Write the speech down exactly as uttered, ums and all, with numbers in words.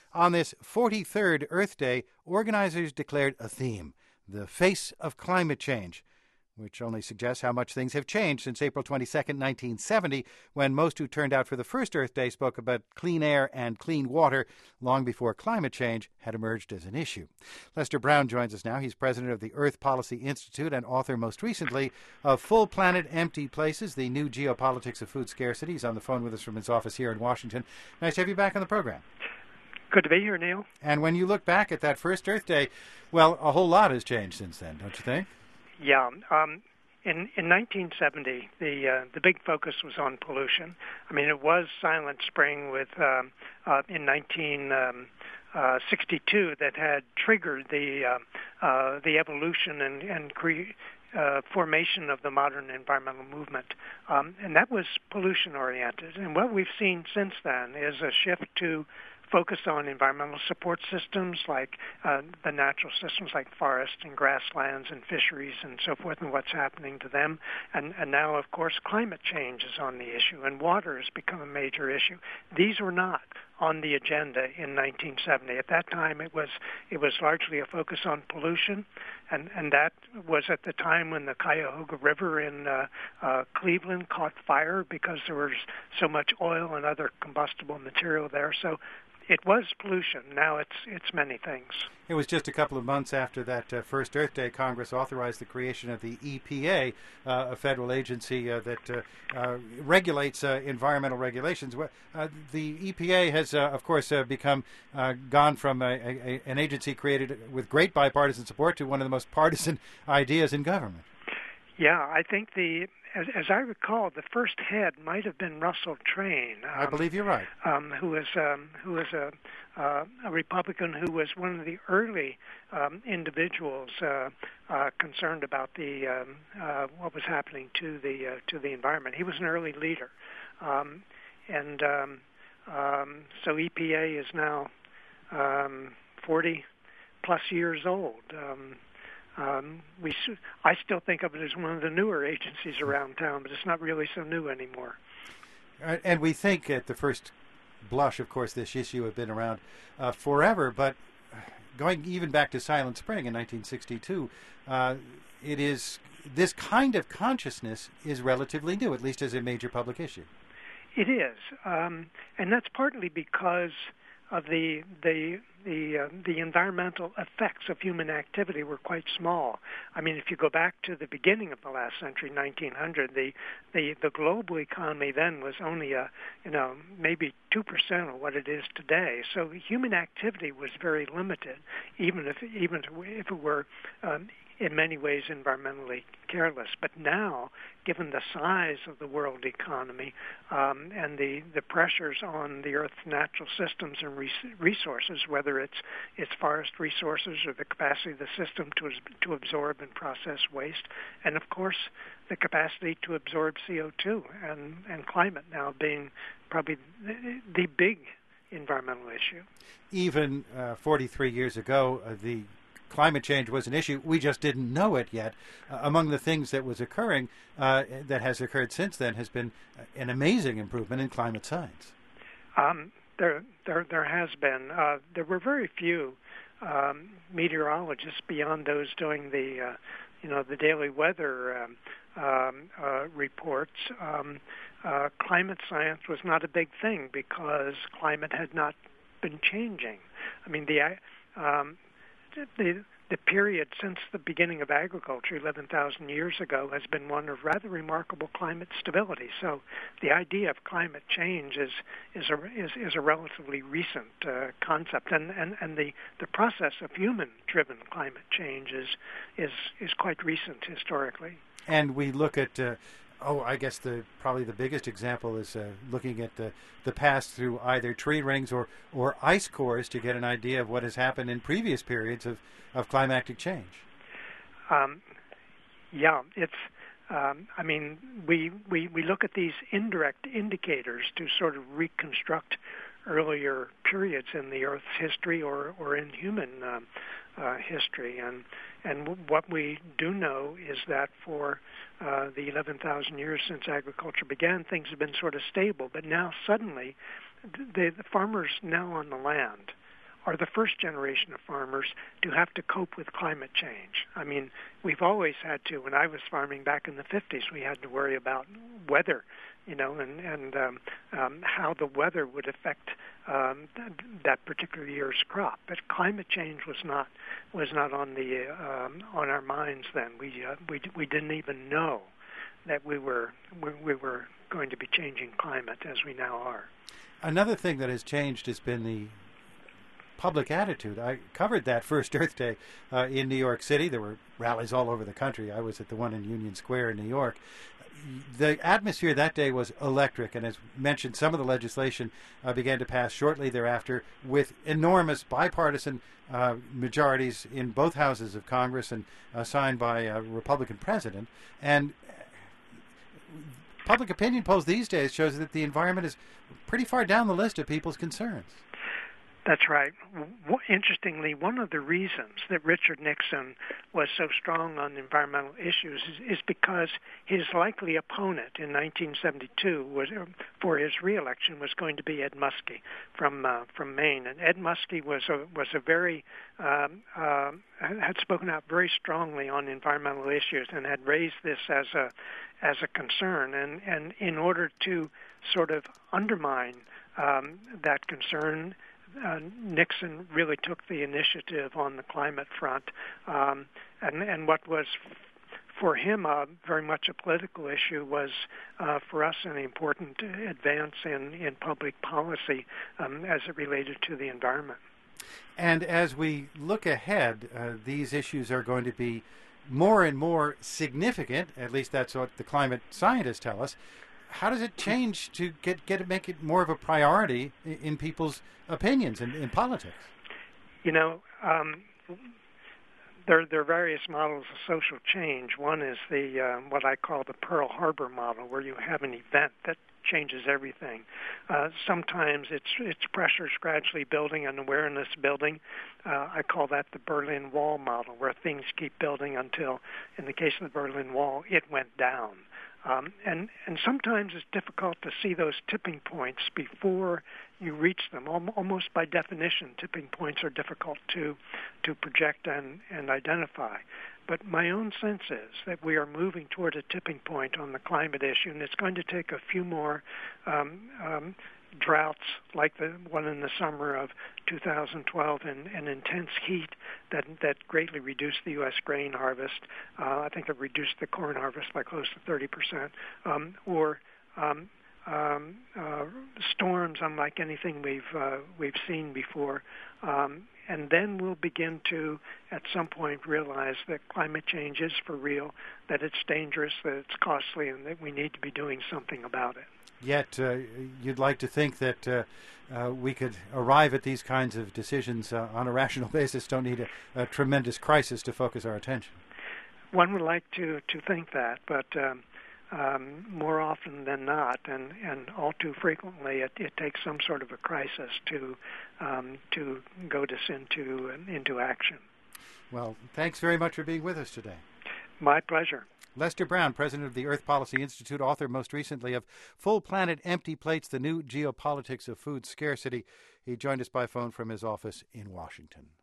On this forty-third Earth Day, organizers declared a theme, the face of climate change, which only suggests how much things have changed since April twenty-second, nineteen seventy, when most who turned out for the first Earth Day spoke about clean air and clean water long before climate change had emerged as an issue. Lester Brown joins us now. He's president of the Earth Policy Institute and author, most recently, of Full Planet, Empty Places, The New Geopolitics of Food Scarcity. He's on the phone with us from his office here in Washington. Nice to have you back on the program. Good to be here, Neil. And when you look back at that first Earth Day, well, a whole lot has changed since then, don't you think? Yeah. Um, in in nineteen seventy, the uh, the big focus was on pollution. I mean, it was Silent Spring with um, uh, in nineteen sixty-two that had triggered the uh, uh, the evolution and and cre- uh, formation of the modern environmental movement, um, and that was pollution oriented. And what we've seen since then is a shift to focus on environmental support systems like uh, the natural systems like forests and grasslands and fisheries and so forth and what's happening to them. And, and now, of course, climate change is on the issue and water has become a major issue. These were not on the agenda in nineteen seventy. At that time, it was it was largely a focus on pollution, and, and that was at the time when the Cuyahoga River in uh, uh, Cleveland caught fire because there was so much oil and other combustible material there. So it was pollution. Now it's it's many things. It was just a couple of months after that uh, first Earth Day, Congress authorized the creation of the E P A, uh, a federal agency uh, that uh, uh, regulates uh, environmental regulations. Uh, the E P A has, uh, of course, uh, become uh, gone from a, a, an agency created with great bipartisan support to one of the most partisan ideas in government. Yeah, I think the As, as I recall, the first head might have been Russell Train. Um, I believe you're right. Um, who was um, who was a, uh, a Republican who was one of the early um, individuals uh, uh, concerned about the um, uh, what was happening to the uh, to the environment. He was an early leader, um, and um, um, so E P A is now um, forty plus years old. Um, Um, we, I still think of it as one of the newer agencies around town, but it's not really so new anymore. And we think at the first blush, of course, this issue had been around uh, forever, but going even back to Silent Spring in nineteen sixty-two, uh, it is this kind of consciousness is relatively new, at least as a major public issue. It is, um, and that's partly because of the the the uh, the environmental effects of human activity were quite small. I mean, if you go back to the beginning of the last century, nineteen hundred, the the, the global economy then was only a you know maybe two percent of what it is today. So human activity was very limited, even if even if it were um, in many ways environmentally careless. But now, given the size of the world economy um, and the, the pressures on the Earth's natural systems and res- resources, whether it's it's forest resources or the capacity of the system to to absorb and process waste, and of course the capacity to absorb C O two and, and climate now being probably the, the big environmental issue. Even uh, forty-three years ago, uh, the climate change was an issue. We just didn't know it yet. Uh, among the things that was occurring, uh, that has occurred since then, has been an amazing improvement in climate science. Um, there, there, there has been. Uh, there were very few um, meteorologists beyond those doing the, uh, you know, the daily weather um, um, uh, reports. Um, uh, climate science was not a big thing because climate had not been changing. I mean, the um, The, the period since the beginning of agriculture, eleven thousand years ago, has been one of rather remarkable climate stability. So the idea of climate change is is a, is, is a relatively recent uh, concept, and, and, and the, the process of human-driven climate change is, is, is quite recent historically. And we look at... Uh, Oh, I guess the probably the biggest example is uh, looking at the, the past through either tree rings or, or ice cores to get an idea of what has happened in previous periods of, of climatic change. Um, yeah, it's. Um, I mean, we, we we look at these indirect indicators to sort of reconstruct earlier periods in the Earth's history or or in human um, uh, history, and and what we do know is that for uh, the eleven thousand years since agriculture began, things have been sort of stable. But now suddenly, the, the farmers now on the land are the first generation of farmers to have to cope with climate change. I mean, we've always had to. When I was farming back in the fifties, we had to worry about weather, you know, and, and um, um, how the weather would affect um, th- that particular year's crop. But climate change was not was not on the um, on our minds then. We uh, we we didn't even know that we were we, we were going to be changing climate as we now are. Another thing that has changed has been the public attitude. I covered that first Earth Day uh, in New York City. There were rallies all over the country. I was at the one in Union Square in New York. The atmosphere that day was electric, and as mentioned, some of the legislation uh, began to pass shortly thereafter with enormous bipartisan uh, majorities in both houses of Congress and uh, signed by a Republican president. And public opinion polls these days shows that the environment is pretty far down the list of people's concerns. That's right. W- interestingly, one of the reasons that Richard Nixon was so strong on environmental issues is, is because his likely opponent in nineteen seventy-two was, for his reelection was going to be Ed Muskie from uh, from Maine, and Ed Muskie was a was a very um, uh, had spoken out very strongly on environmental issues and had raised this as a as a concern, and and in order to sort of undermine um, that concern. Uh, Nixon really took the initiative on the climate front, um, and, and what was f- for him uh, very much a political issue was uh, for us an important advance in, in public policy um, as it related to the environment. And as we look ahead, uh, these issues are going to be more and more significant, at least that's what the climate scientists tell us. How does it change to get get it make it more of a priority in, in people's opinions in, in politics? You know, um, there there are various models of social change. One is the uh, what I call the Pearl Harbor model, where you have an event that changes everything. Uh, sometimes it's it's pressures gradually building and awareness building. Uh, I call that the Berlin Wall model, where things keep building until, in the case of the Berlin Wall, it went down. Um, and, and sometimes it's difficult to see those tipping points before you reach them. Al- almost by definition, tipping points are difficult to to project and, and identify. But my own sense is that we are moving toward a tipping point on the climate issue, and it's going to take a few more um, um, droughts like the one in the summer of two thousand twelve and, and intense heat that that greatly reduced the U S grain harvest. Uh, I think it reduced the corn harvest by close to thirty percent. Um, or um, um, uh, storms unlike anything we've uh, we've seen before. Um, and then we'll begin to, at some point, realize that climate change is for real, that it's dangerous, that it's costly, and that we need to be doing something about it. Yet uh, you'd like to think that uh, uh, we could arrive at these kinds of decisions uh, on a rational basis, don't need a, a tremendous crisis to focus our attention. One would like to, to think that, but um, um, more often than not, and, and all too frequently, it, it takes some sort of a crisis to um, to goad us into, into action. Well, thanks very much for being with us today. My pleasure. Lester Brown, president of the Earth Policy Institute, author most recently of Full Planet Empty Plates, The New Geopolitics of Food Scarcity. He joined us by phone from his office in Washington.